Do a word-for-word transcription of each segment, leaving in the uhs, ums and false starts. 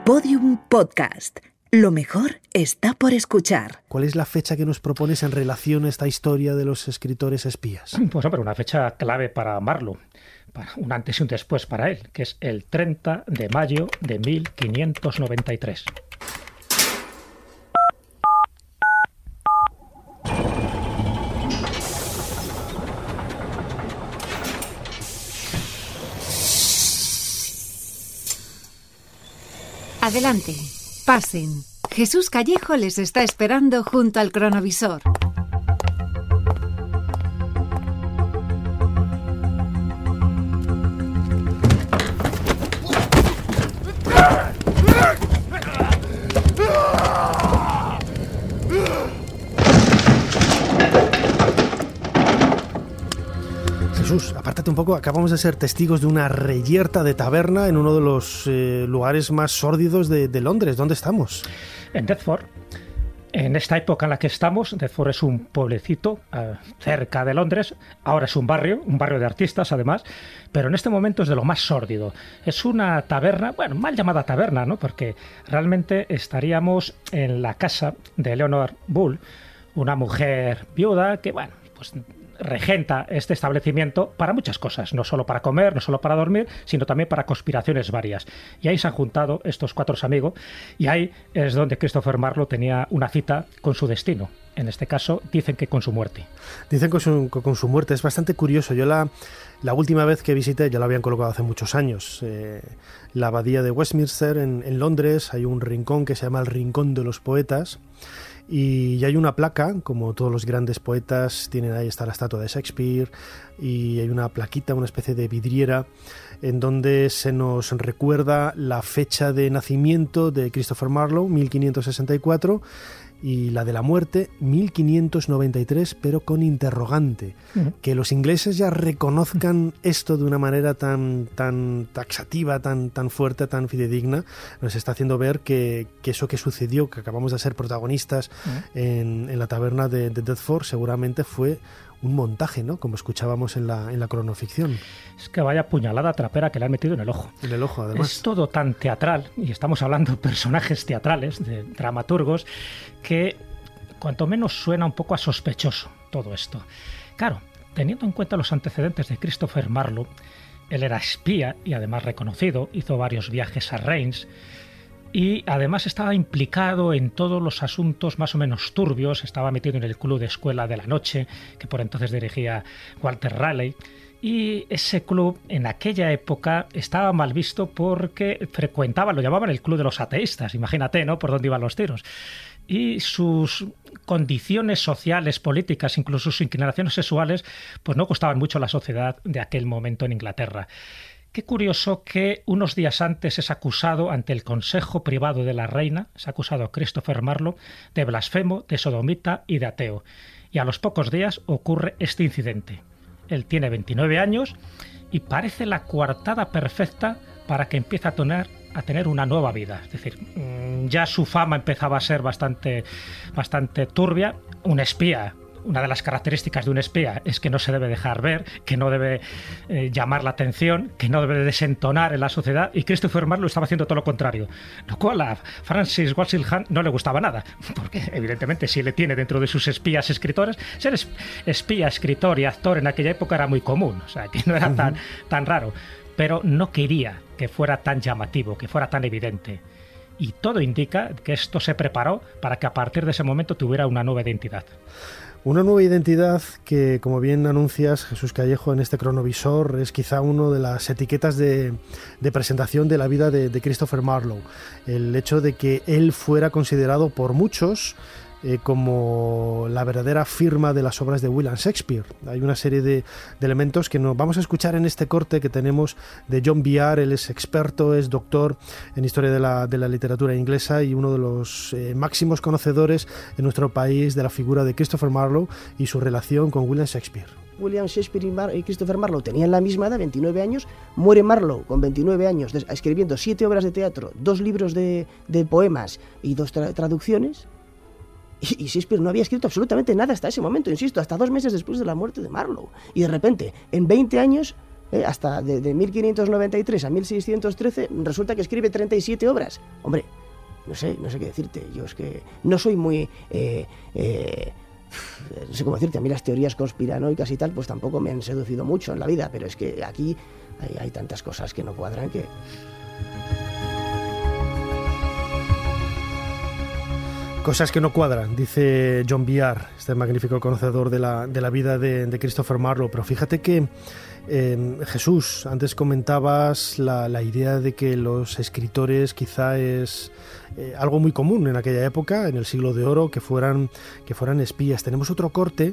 Podium Podcast. Lo mejor está por escuchar. ¿Cuál es la fecha que nos propones en relación a esta historia de los escritores espías? Pues hombre, una fecha clave para Marlowe, para un antes y un después para él, que es el treinta de mayo de mil quinientos noventa y tres. Adelante, pasen. Jesús Callejo les está esperando junto al cronovisor. Jesús, apártate un poco, acabamos de ser testigos de una reyerta de taberna en uno de los eh, lugares más sórdidos de, de Londres. ¿Dónde estamos? En Deptford. En esta época en la que estamos, Deptford es un pueblecito eh, cerca de Londres, ahora es un barrio, un barrio de artistas además, pero en este momento es de lo más sórdido. Es una taberna, bueno, mal llamada taberna, ¿no? Porque realmente estaríamos en la casa de Eleanor Bull, una mujer viuda que, bueno, pues regenta este establecimiento para muchas cosas, no solo para comer, no solo para dormir, sino también para conspiraciones varias. Y ahí se han juntado estos cuatro amigos y ahí es donde Christopher Marlowe tenía una cita con su destino. En este caso, dicen que con su muerte. Dicen con su, con su muerte. Es bastante curioso. Yo la, la última vez que visité, ya lo habían colocado hace muchos años, eh, la abadía de Westminster en, en Londres. Hay un rincón que se llama el Rincón de los Poetas. Y hay una placa, como todos los grandes poetas, tienen ahí está la estatua de Shakespeare, y hay una plaquita, una especie de vidriera, en donde se nos recuerda la fecha de nacimiento de Christopher Marlowe, mil quinientos sesenta y cuatro, y la de la muerte, mil quinientos noventa y tres, pero con interrogante. Uh-huh. Que los ingleses ya reconozcan esto de una manera tan, tan taxativa, tan, tan fuerte, tan fidedigna, nos está haciendo ver que, que eso que sucedió, que acabamos de ser protagonistas uh-huh. en, en la taberna de, de Deptford, seguramente fue un montaje, ¿no? Como escuchábamos en la, en la cronoficción. Es que vaya puñalada trapera que le han metido en el ojo. En el ojo, además. Es todo tan teatral, y estamos hablando de personajes teatrales, de dramaturgos, que cuanto menos suena un poco a sospechoso todo esto. Claro, teniendo en cuenta los antecedentes de Christopher Marlowe, él era espía y además reconocido, hizo varios viajes a Reims, y además estaba implicado en todos los asuntos más o menos turbios, estaba metido en el club de escuela de la noche, que por entonces dirigía Walter Raleigh, y ese club en aquella época estaba mal visto porque frecuentaba, lo llamaban el club de los ateístas, imagínate, ¿no?, por dónde iban los tiros. Y sus condiciones sociales, políticas, incluso sus inclinaciones sexuales, pues no gustaban mucho a la sociedad de aquel momento en Inglaterra. Qué curioso que unos días antes es acusado ante el Consejo Privado de la Reina, es acusado a Christopher Marlowe de blasfemo, de sodomita y de ateo. Y a los pocos días ocurre este incidente. Él tiene veintinueve años y parece la coartada perfecta para que empiece a tener, a tener una nueva vida. Es decir, ya su fama empezaba a ser bastante, bastante turbia. Un espía. Una de las características de un espía es que no se debe dejar ver, que no debe eh, llamar la atención, que no debe desentonar en la sociedad, y Christopher Marlowe estaba haciendo todo lo contrario, lo cual a Francis Walsingham no le gustaba nada, porque evidentemente si le tiene dentro de sus espías escritores, ser espía, escritor y actor en aquella época era muy común, o sea, que no era tan, tan raro, pero no quería que fuera tan llamativo, que fuera tan evidente. Y todo indica que esto se preparó para que a partir de ese momento tuviera una nueva identidad. Una nueva identidad que, como bien anuncias, Jesús Callejo, en este cronovisor, es quizá una de las etiquetas de, de presentación de la vida de, de Christopher Marlowe. El hecho de que él fuera considerado por muchos eh, como la verdadera firma de las obras de William Shakespeare. Hay una serie de, de elementos que nos vamos a escuchar en este corte que tenemos de John Biar. Él es experto, es doctor en historia de la, de la literatura inglesa y uno de los eh, máximos conocedores en nuestro país de la figura de Christopher Marlowe y su relación con William Shakespeare. William Shakespeare y, Mar- y Christopher Marlowe tenían la misma edad, veintinueve años. Muere Marlowe con veintinueve años, des- escribiendo siete obras de teatro, dos libros de, de poemas y dos tra- traducciones. Y, y Shakespeare no había escrito absolutamente nada hasta ese momento, insisto, hasta dos meses después de la muerte de Marlowe. Y de repente, en veinte años, ¿eh? Hasta de, de mil quinientos noventa y tres a mil seiscientos trece resulta que escribe treinta y siete obras. Hombre, no sé, no sé qué decirte. Yo es que no soy muy... Eh, eh, no sé cómo decirte, a mí las teorías conspiranoicas y tal, pues tampoco me han seducido mucho en la vida, pero es que aquí hay, hay tantas cosas que no cuadran que... Cosas que no cuadran, dice John Biar, este magnífico conocedor de la, de la vida de, de Christopher Marlowe. Pero fíjate que, eh, Jesús, antes comentabas la, la idea de que los escritores quizá es eh, algo muy común en aquella época, en el siglo de oro, que fueran, que fueran espías. Tenemos otro corte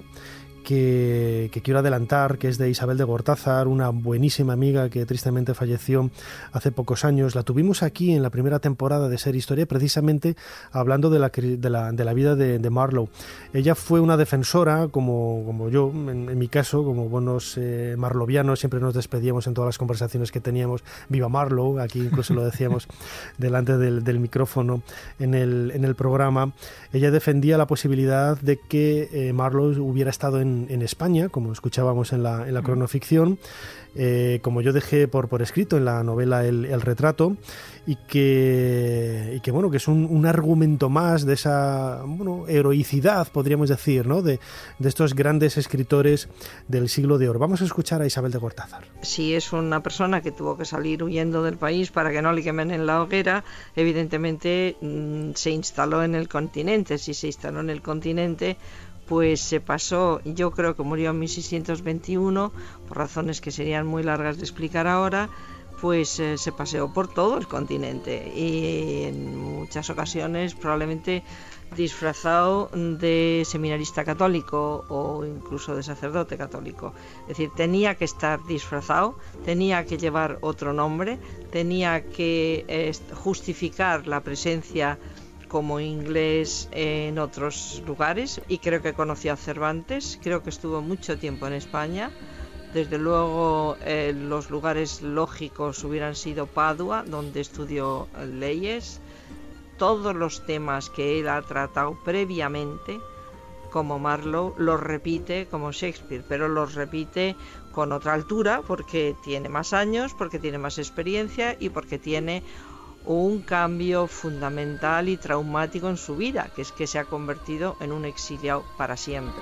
Que, que quiero adelantar, que es de Isabel de Gortázar, una buenísima amiga que tristemente falleció hace pocos años. La tuvimos aquí en la primera temporada de Ser Historia, precisamente hablando de la, de la, de la vida de, de Marlowe. Ella fue una defensora, como, como yo, en, en mi caso, como buenos eh, marlovianos, siempre nos despedíamos en todas las conversaciones que teníamos. Viva Marlowe, aquí incluso lo decíamos delante del, del micrófono en el, en el programa. Ella defendía la posibilidad de que eh, Marlowe hubiera estado en en España, como escuchábamos en la, en la cronoficción, eh, como yo dejé por, por escrito en la novela El, el retrato, y que, y que bueno, que es un, un argumento más de esa bueno, heroicidad, podríamos decir, ¿no? de, de estos grandes escritores del siglo de oro. Vamos a escuchar a Isabel de Gortázar. Si es una persona que tuvo que salir huyendo del país para que no le quemen en la hoguera, evidentemente mmm, se instaló en el continente. Si se instaló en el continente, pues se pasó, yo creo que murió en mil seiscientos veintiuno, por razones que serían muy largas de explicar ahora, pues eh, se paseó por todo el continente y en muchas ocasiones probablemente disfrazado de seminarista católico o incluso de sacerdote católico. Es decir, tenía que estar disfrazado, tenía que llevar otro nombre, tenía que eh, justificar la presencia como inglés en otros lugares, y creo que conoció a Cervantes, creo que estuvo mucho tiempo en España. Desde luego eh, los lugares lógicos hubieran sido Padua, donde estudió leyes. Todos los temas que él ha tratado previamente, como Marlowe, los repite como Shakespeare, pero los repite con otra altura, porque tiene más años, porque tiene más experiencia y porque tiene un cambio fundamental y traumático en su vida, que es que se ha convertido en un exiliado para siempre.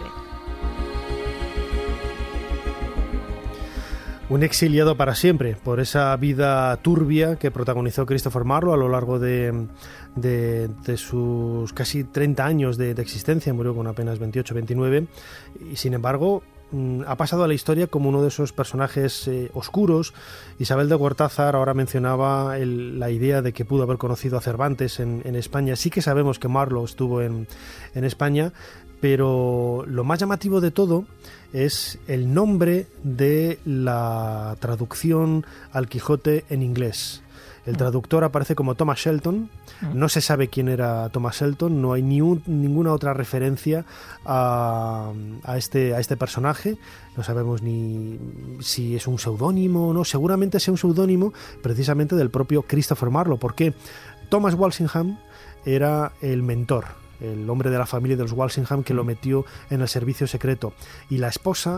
Un exiliado para siempre, por esa vida turbia que protagonizó Christopher Marlowe a lo largo de, de, de sus casi treinta años de, de existencia. Murió con apenas veintiocho, veintinueve, y sin embargo ha pasado a la historia como uno de esos personajes eh, oscuros. Isabel de Gortázar ahora mencionaba el, la idea de que pudo haber conocido a Cervantes en, en España. Sí que sabemos que Marlowe estuvo en, en España, pero lo más llamativo de todo es el nombre de la traducción al Quijote en inglés. El traductor aparece como Thomas Shelton. No se sabe quién era Thomas Shelton, no hay ni un, ninguna otra referencia a, a, este, a este personaje. No sabemos ni si es un seudónimo o no. Seguramente sea un seudónimo precisamente del propio Christopher Marlowe, porque Thomas Walsingham era el mentor, el hombre de la familia de los Walsingham que lo metió en el servicio secreto, y la esposa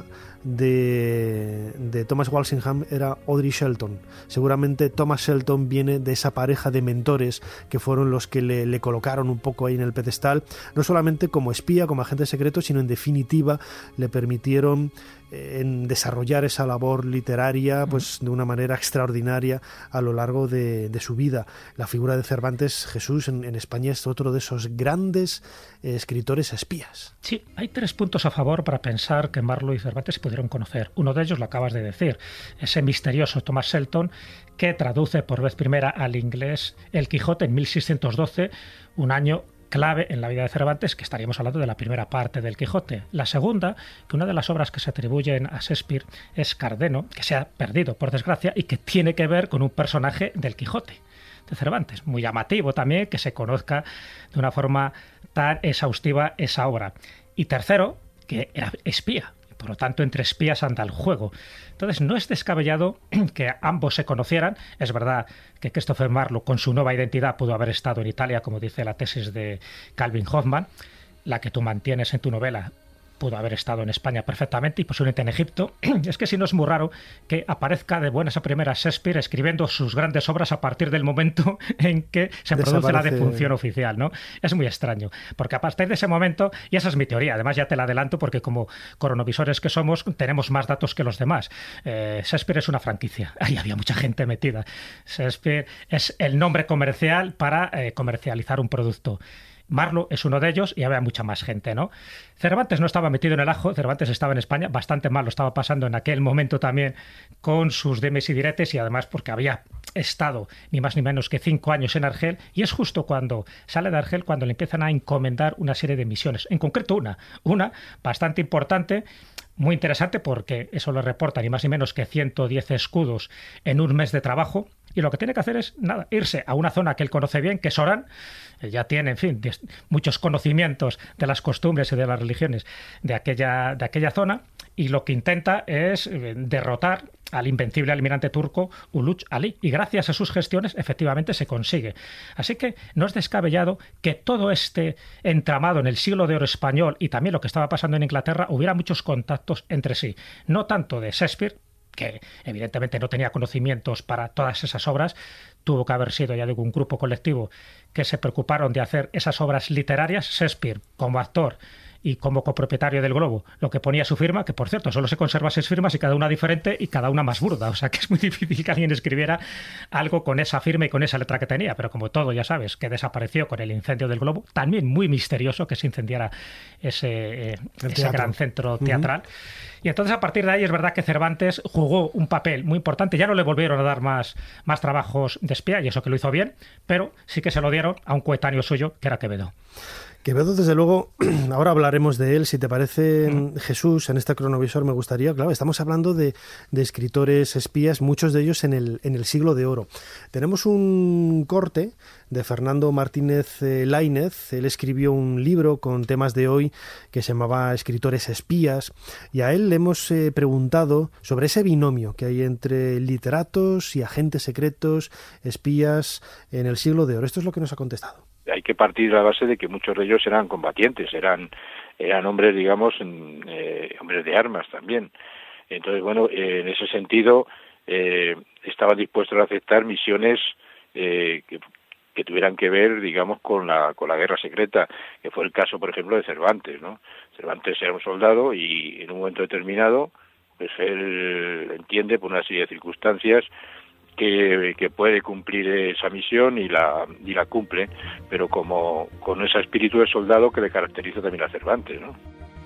de, de Thomas Walsingham era Audrey Shelton. Seguramente Thomas Shelton viene de esa pareja de mentores que fueron los que le, le colocaron un poco ahí en el pedestal, no solamente como espía, como agente secreto, sino en definitiva le permitieron eh, en desarrollar esa labor literaria pues de una manera extraordinaria a lo largo de, de su vida. La figura de Cervantes, Jesús, en, en España es otro de esos grandes eh, escritores espías. Sí, hay tres puntos a favor para pensar que Marlowe y Cervantes se pudieron conocer. Uno de ellos lo acabas de decir, ese misterioso Thomas Shelton que traduce por vez primera al inglés El Quijote en mil seiscientos doce, un año clave en la vida de Cervantes, que estaríamos hablando de la primera parte del Quijote. La segunda, que una de las obras que se atribuyen a Shakespeare es Cardeno, que se ha perdido por desgracia y que tiene que ver con un personaje del Quijote de Cervantes. Muy llamativo también que se conozca de una forma tan exhaustiva esa obra. Y tercero, que era espía. Por lo tanto, entre espías anda el juego. Entonces, no es descabellado que ambos se conocieran. Es verdad que Christopher Marlowe, con su nueva identidad, pudo haber estado en Italia, como dice la tesis de Calvin Hoffman, la que tú mantienes en tu novela. pudo haber estado en España perfectamente y posiblemente en Egipto. Es que si no es muy raro que aparezca de buenas a primeras Shakespeare escribiendo sus grandes obras a partir del momento en que se produce Desaparece. la defunción oficial, ¿no? Es muy extraño, porque a partir de ese momento, y esa es mi teoría, además ya te la adelanto porque como cronovisores que somos tenemos más datos que los demás. Eh, Shakespeare es una franquicia, ahí había mucha gente metida. Shakespeare es el nombre comercial para eh, comercializar un producto. Marlowe es uno de ellos y había mucha más gente, ¿no? Cervantes no estaba metido en el ajo, Cervantes estaba en España, bastante mal lo estaba pasando en aquel momento también con sus dimes y diretes y además porque había estado ni más ni menos que cinco años en Argel y es justo cuando sale de Argel cuando le empiezan a encomendar una serie de misiones, en concreto una, una bastante importante, muy interesante porque eso le reporta ni más ni menos que ciento diez escudos en un mes de trabajo. Y lo que tiene que hacer es nada, irse a una zona que él conoce bien, que es Orán. Ya tiene, en fin, muchos conocimientos de las costumbres y de las religiones de aquella, de aquella zona. Y lo que intenta es derrotar al invencible almirante turco Uluç Ali. Y gracias a sus gestiones, efectivamente, se consigue. Así que no es descabellado que todo este entramado en el siglo de oro español y también lo que estaba pasando en Inglaterra hubiera muchos contactos entre sí. No tanto de Shakespeare, que evidentemente no tenía conocimientos para todas esas obras, tuvo que haber sido, ya digo, un grupo colectivo que se preocuparon de hacer esas obras literarias. Shakespeare, como actor y como copropietario del Globo, lo que ponía su firma, que por cierto solo se conserva seis firmas y cada una diferente y cada una más burda, o sea que es muy difícil que alguien escribiera algo con esa firma y con esa letra que tenía, pero como todo ya sabes que desapareció con el incendio del Globo, también muy misterioso que se incendiara ese, eh, ese gran centro teatral. Uh-huh. Y entonces a partir de ahí es verdad que Cervantes jugó un papel muy importante, ya no le volvieron a dar más, más trabajos de espía, y eso que lo hizo bien, pero sí que se lo dieron a un coetáneo suyo, que era Quevedo. Quevedo, desde luego, ahora hablaremos de él, si te parece, mm. Jesús, en este cronovisor me gustaría, claro, estamos hablando de, de escritores espías, muchos de ellos en el, en el siglo de oro. Tenemos un corte de Fernando Martínez eh, Laínez, él escribió un libro con temas de hoy que se llamaba Escritores espías, y a él le hemos eh, preguntado sobre ese binomio que hay entre literatos y agentes secretos, espías en el siglo de oro. Esto es lo que nos ha contestado. Hay que partir de la base de que muchos de ellos eran combatientes, eran eran hombres, digamos, eh, hombres de armas también. Entonces, bueno, eh, en ese sentido, eh, estaban dispuestos a aceptar misiones eh, que, que tuvieran que ver, digamos, con la con la guerra secreta, que fue el caso, por ejemplo, de Cervantes, ¿no? Cervantes era un soldado y en un momento determinado, pues él entiende por una serie de circunstancias Que, que puede cumplir esa misión y la y la cumple, pero como con ese espíritu de soldado que le caracteriza también a Cervantes, ¿no?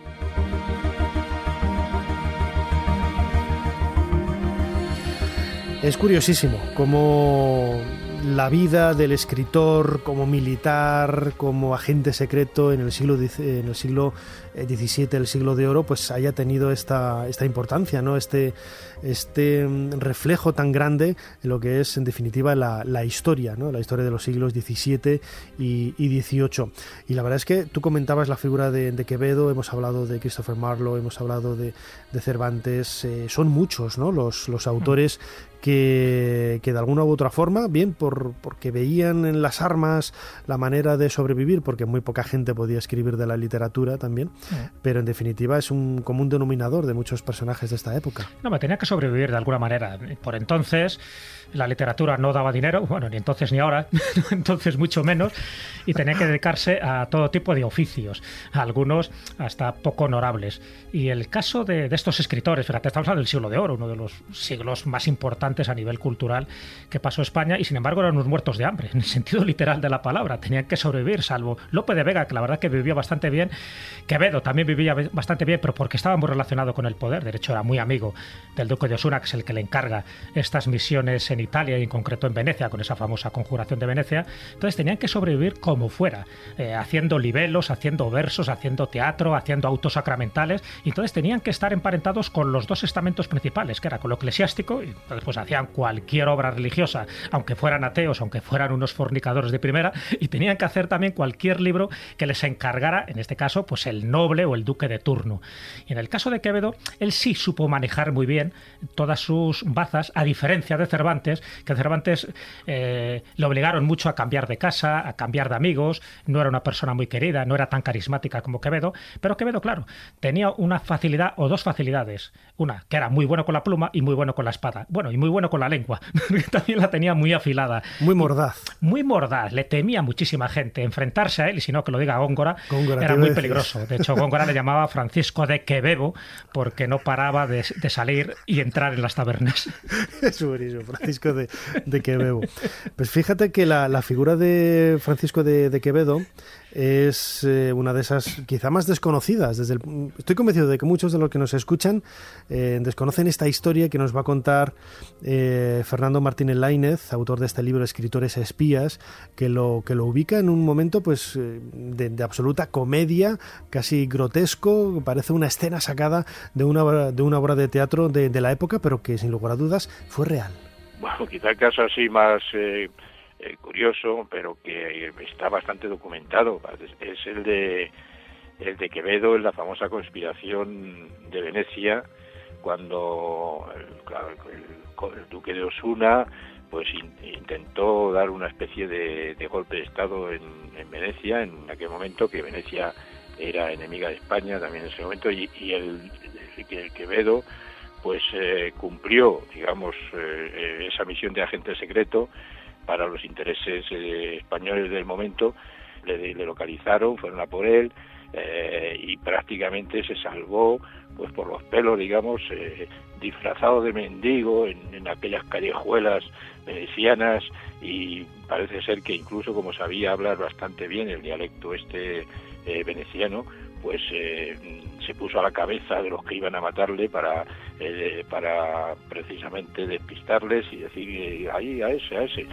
Es curiosísimo cómo la vida del escritor como militar, como agente secreto en el siglo en el siglo diecisiete, el siglo de oro, pues haya tenido esta esta importancia, ¿no? Este este reflejo tan grande en lo que es en definitiva la, la historia, ¿no? La historia de los siglos diecisiete y, y dieciocho. Y la verdad es que tú comentabas la figura de, de Quevedo, hemos hablado de Christopher Marlowe, hemos hablado de, de Cervantes, eh, son muchos, ¿no? Los los autores que, que de alguna u otra forma, bien por porque veían en las armas la manera de sobrevivir, porque muy poca gente podía escribir de la literatura también, sí. Pero en definitiva es un común denominador de muchos personajes de esta época. No, me tenía que sobrevivir de alguna manera. Por entonces la literatura no daba dinero, bueno, ni entonces ni ahora, entonces mucho menos, y tenía que dedicarse a todo tipo de oficios, algunos hasta poco honorables. Y el caso de, de estos escritores, fíjate, estamos hablando del siglo de oro, uno de los siglos más importantes a nivel cultural que pasó España, y sin embargo eran unos muertos de hambre, en el sentido literal de la palabra, tenían que sobrevivir, salvo Lope de Vega, que la verdad que vivió bastante bien, Quevedo también vivía bastante bien, pero porque estaba muy relacionado con el poder, de hecho era muy amigo del duque de Osuna, que es el que le encarga estas misiones en Italia y en concreto en Venecia, con esa famosa conjuración de Venecia. Entonces tenían que sobrevivir como fuera, eh, haciendo libelos, haciendo versos, haciendo teatro, haciendo autos sacramentales, y entonces tenían que estar emparentados con los dos estamentos principales, que era con lo eclesiástico, y después hacían cualquier obra religiosa, aunque fueran ateos gallegos, aunque fueran unos fornicadores de primera, y tenían que hacer también cualquier libro que les encargara, en este caso, pues el noble o el duque de turno. Y en el caso de Quevedo, él sí supo manejar muy bien todas sus bazas, a diferencia de Cervantes, que Cervantes eh, le obligaron mucho a cambiar de casa, a cambiar de amigos, no era una persona muy querida, no era tan carismática como Quevedo, pero Quevedo, claro, tenía una facilidad o dos facilidades. Una, que era muy bueno con la pluma y muy bueno con la espada. Bueno, y muy bueno con la lengua, que también la tenía muy afilada. Muy mordaz. Y muy mordaz, le temía muchísima gente. Enfrentarse a él, y si no que lo diga Góngora, Góngora era muy peligroso. De hecho, Góngora le llamaba Francisco de Quevedo porque no paraba de, de salir y entrar en las tabernas. Es buenísimo, Francisco de, de Quevedo. Pues fíjate que la, la figura de Francisco de, de Quevedo es eh, una de esas quizá más desconocidas. Desde el, estoy convencido de que muchos de los que nos escuchan eh, desconocen esta historia que nos va a contar eh, Fernando Martínez Laínez, autor de este libro Escritores Espías, que lo, que lo ubica en un momento pues de, de absoluta comedia, casi grotesco. Parece una escena sacada de una, de una obra de teatro de, de la época, pero que sin lugar a dudas fue real. Bueno, quizá el caso así más eh, eh, curioso, pero que está bastante documentado, es el de el de Quevedo en la famosa conspiración de Venecia, cuando el, el, el duque de Osuna pues in, intentó dar una especie de, de golpe de estado en, en Venecia, en aquel momento que Venecia era enemiga de España también en ese momento, y, y el, el, el Quevedo pues eh, cumplió, digamos, eh, esa misión de agente secreto para los intereses eh, españoles del momento. Le, le localizaron, fueron a por él, eh, y prácticamente se salvó pues por los pelos, digamos, eh, disfrazado de mendigo en, en aquellas callejuelas venecianas, y parece ser que incluso como sabía hablar bastante bien el dialecto este eh, veneciano, pues eh, se puso a la cabeza de los que iban a matarle para eh, para precisamente despistarles y decir eh, ahí a ese, a ese.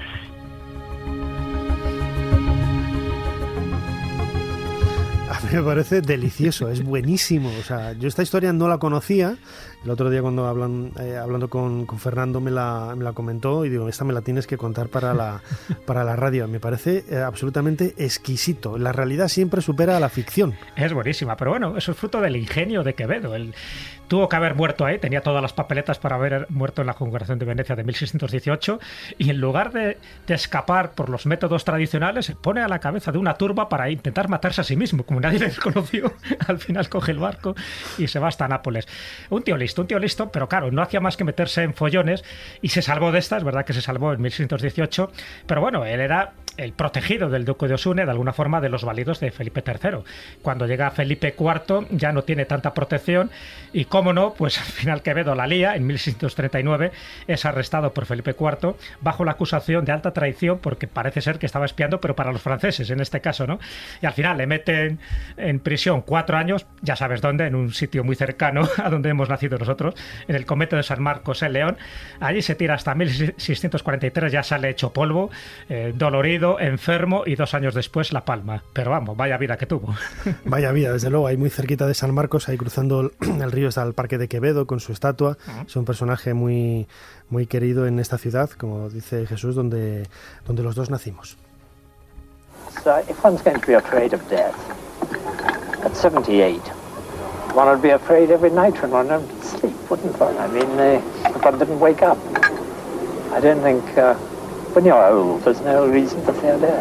A mí me parece delicioso, es buenísimo. O sea, yo esta historia no la conocía. El otro día cuando hablan, eh, hablando con, con Fernando me la, me la comentó y digo, esta me la tienes que contar para la, para la radio. Me parece eh, absolutamente exquisito. La realidad siempre supera a la ficción. Es buenísima, pero bueno, eso es fruto del ingenio de Quevedo. Él tuvo que haber muerto ahí, tenía todas las papeletas para haber muerto en la Conjuración de Venecia de mil seiscientos dieciocho, y en lugar de, de escapar por los métodos tradicionales, se pone a la cabeza de una turba para intentar matarse a sí mismo. Como nadie le conoció, al final coge el barco y se va hasta Nápoles. Un tío listo, un tío listo, pero claro, no hacía más que meterse en follones y se salvó de esta, es verdad que se salvó en mil seiscientos dieciocho, pero bueno, él era el protegido del duque de Osuna, de alguna forma de los válidos de Felipe tercero. Cuando llega Felipe cuarto ya no tiene tanta protección y, cómo no, pues al final Quevedo la lía. En mil seiscientos treinta y nueve es arrestado por Felipe cuarto bajo la acusación de alta traición, porque parece ser que estaba espiando, pero para los franceses en este caso, ¿no? Y al final le meten en prisión cuatro años, ya sabes dónde, en un sitio muy cercano a donde hemos nacido nosotros, en el convento de San Marcos en León. Allí se tira hasta mil seiscientos cuarenta y tres, ya sale hecho polvo, eh, dolorido, enfermo, y dos años después La Palma. Pero vamos, vaya vida que tuvo. Vaya vida, desde luego, ahí muy cerquita de San Marcos, ahí cruzando el, el río está el Parque de Quevedo con su estatua. Uh-huh. Es un personaje muy, muy querido en esta ciudad, como dice Jesús, donde, donde los dos nacimos. So, if one's going to be afraid of death at seventy-eight, one would be afraid every night when one went to sleep, wouldn't one? I mean, uh, if one didn't wake up. I don't think uh, when you're old, there's no reason to fear death.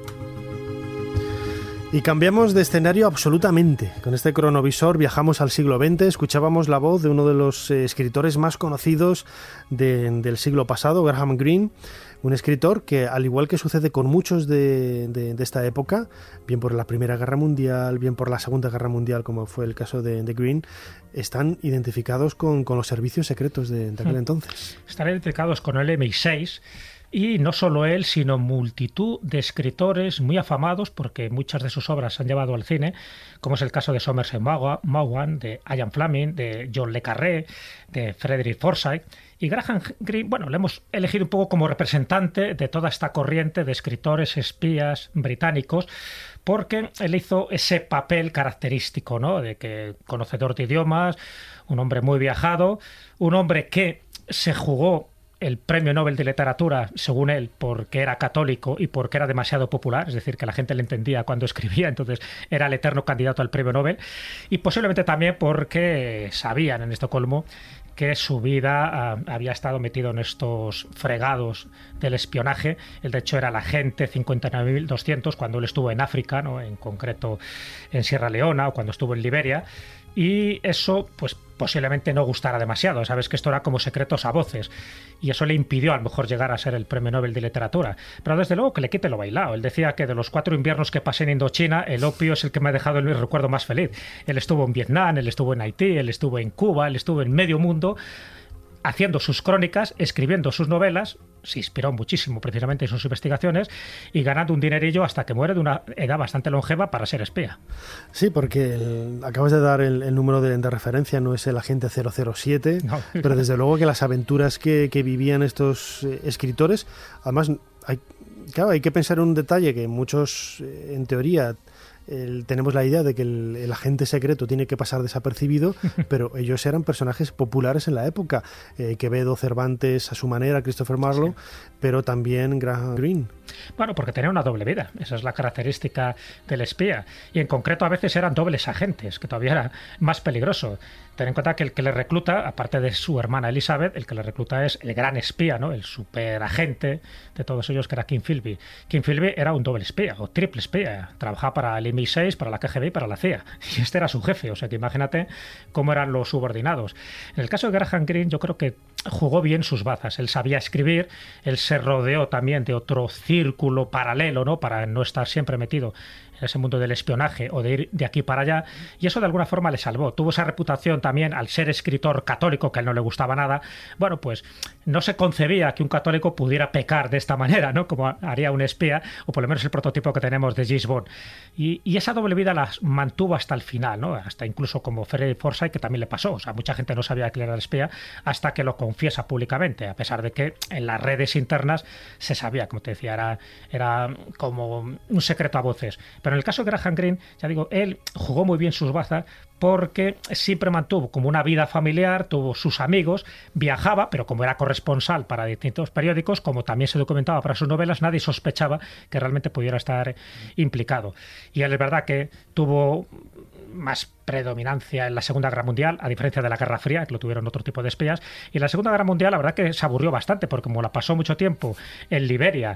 Y cambiamos de escenario absolutamente. Con este cronovisor viajamos al siglo veinte, escuchábamos la voz de uno de los eh, escritores más conocidos de, del siglo pasado, Graham Greene, un escritor que, al igual que sucede con muchos de, de, de esta época, bien por la Primera Guerra Mundial, bien por la Segunda Guerra Mundial, como fue el caso de, de Greene, están identificados con, con los servicios secretos de, de aquel entonces. Están identificados con el M I seis. Y no solo él, sino multitud de escritores muy afamados, porque muchas de sus obras se han llevado al cine, como es el caso de Somerset Maugham, de Ian Fleming, de John le Carré, de Frederick Forsyth. Y Graham Greene, bueno, le hemos elegido un poco como representante de toda esta corriente de escritores espías británicos, porque él hizo ese papel característico, ¿no? De que conocedor de idiomas, un hombre muy viajado, un hombre que se jugó el premio Nobel de Literatura, según él, porque era católico y porque era demasiado popular, es decir, que la gente le entendía cuando escribía, entonces era el eterno candidato al premio Nobel, y posiblemente también porque sabían en Estocolmo que su vida uh, había estado metido en estos fregados del espionaje. Él, de hecho, era el agente cincuenta y nueve mil doscientos cuando él estuvo en África, ¿no? En concreto en Sierra Leona, o cuando estuvo en Liberia, y eso pues posiblemente no gustara demasiado. Sabes que esto era como secretos a voces, y eso le impidió a lo mejor llegar a ser el premio Nobel de Literatura. Pero desde luego que le quite lo bailado. Él decía que de los cuatro inviernos que pasé en Indochina, el opio es el que me ha dejado el recuerdo más feliz. Él estuvo en Vietnam, él estuvo en Haití, él estuvo en Cuba, él estuvo en medio mundo haciendo sus crónicas, escribiendo sus novelas, se inspiró muchísimo precisamente en sus investigaciones, y ganando un dinerillo hasta que muere de una edad bastante longeva para ser espía. Sí, porque el, acabas de dar el, el número de, de referencia, no es el agente cero cero siete, no. Pero desde luego que las aventuras que, que vivían estos eh, escritores, además, hay, claro, hay que pensar en un detalle que muchos, eh, en teoría, El, tenemos la idea de que el, el agente secreto tiene que pasar desapercibido, pero ellos eran personajes populares en la época. Eh, Quevedo, Cervantes a su manera, Christopher Marlowe, sí. Pero también Graham Greene. Bueno, porque tenía una doble vida, esa es la característica del espía, y en concreto a veces eran dobles agentes, que todavía era más peligroso. Ten en cuenta que el que le recluta, aparte de su hermana Elizabeth, el que le recluta es el gran espía, ¿no? El superagente de todos ellos, que era King Philby. King Philby era un doble espía o triple espía, trabajaba para el M I seis, para la K G B y para la C I A, y este era su jefe, o sea que imagínate cómo eran los subordinados. En el caso de Graham Greene, yo creo que jugó bien sus bazas, él sabía escribir, él se rodeó también de otro círculo paralelo, ¿no? Para no estar siempre metido en ese mundo del espionaje o de ir de aquí para allá, y eso de alguna forma le salvó. Tuvo esa reputación también al ser escritor católico, que a él no le gustaba nada. Bueno, pues no se concebía que un católico pudiera pecar de esta manera, ¿no? Como haría un espía, o por lo menos el prototipo que tenemos de James Bond. Y, y esa doble vida la mantuvo hasta el final, ¿no? Hasta incluso como Freddy Forsyth, que también le pasó. O sea, mucha gente no sabía que él era el espía hasta que lo confiesa públicamente, a pesar de que en las redes internas se sabía, como te decía, era, era como un secreto a voces. Pero en el caso de Graham Greene, ya digo, él jugó muy bien sus bazas porque siempre mantuvo como una vida familiar, tuvo sus amigos, viajaba, pero como era corresponsal para distintos periódicos, como también se documentaba para sus novelas, nadie sospechaba que realmente pudiera estar implicado. Y él es verdad que tuvo más predominancia en la Segunda Guerra Mundial, a diferencia de la Guerra Fría, que lo tuvieron otro tipo de espías. Y en la Segunda Guerra Mundial la verdad que se aburrió bastante, porque como la pasó mucho tiempo en Liberia,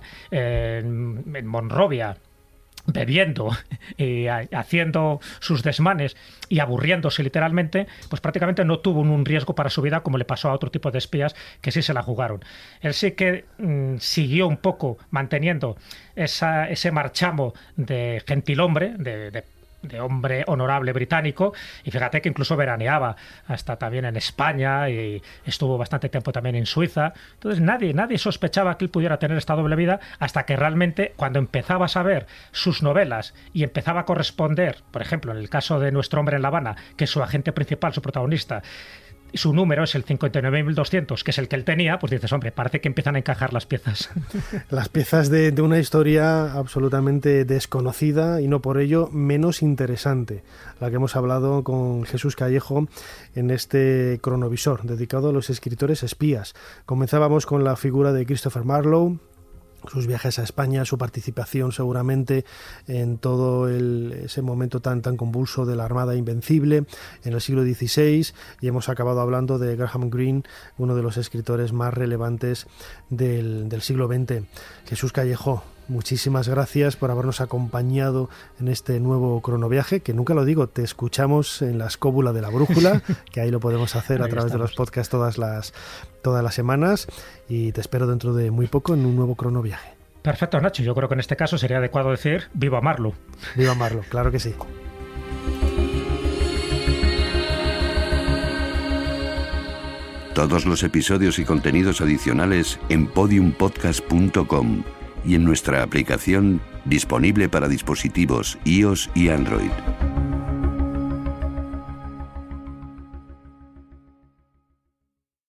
en, en Monrovia, bebiendo y haciendo sus desmanes y aburriéndose literalmente, pues prácticamente no tuvo un riesgo para su vida como le pasó a otro tipo de espías que sí se la jugaron. Él sí que mmm, siguió un poco manteniendo esa, ese marchamo de gentilhombre, de, de de hombre honorable británico, y fíjate que incluso veraneaba hasta también en España y estuvo bastante tiempo también en Suiza. Entonces nadie, nadie sospechaba que él pudiera tener esta doble vida, hasta que realmente cuando empezaba a saber sus novelas y empezaba a corresponder, por ejemplo, en el caso de Nuestro hombre en La Habana, que su agente principal, su protagonista, su número es el cincuenta y nueve mil doscientos, que es el que él tenía, pues dices, hombre, parece que empiezan a encajar las piezas. Las piezas de, de una historia absolutamente desconocida y no por ello menos interesante, la que hemos hablado con Jesús Callejo en este cronovisor dedicado a los escritores espías. Comenzábamos con la figura de Christopher Marlowe, sus viajes a España, su participación seguramente en todo el, ese momento tan, tan convulso de la Armada Invencible en el siglo dieciséis, y hemos acabado hablando de Graham Greene, uno de los escritores más relevantes del, del siglo veinte. Jesús Callejo, muchísimas gracias por habernos acompañado en este nuevo cronoviaje, que nunca lo digo, te escuchamos en la escóbula de la brújula, que ahí lo podemos hacer a través de los podcasts todas las, todas las semanas, y te espero dentro de muy poco en un nuevo cronoviaje. Perfecto, Nacho, yo creo que en este caso sería adecuado decir ¡viva Marlowe! ¡Viva Marlowe! Claro que sí. Todos los episodios y contenidos adicionales en podium podcast punto com y en nuestra aplicación disponible para dispositivos iOS y Android.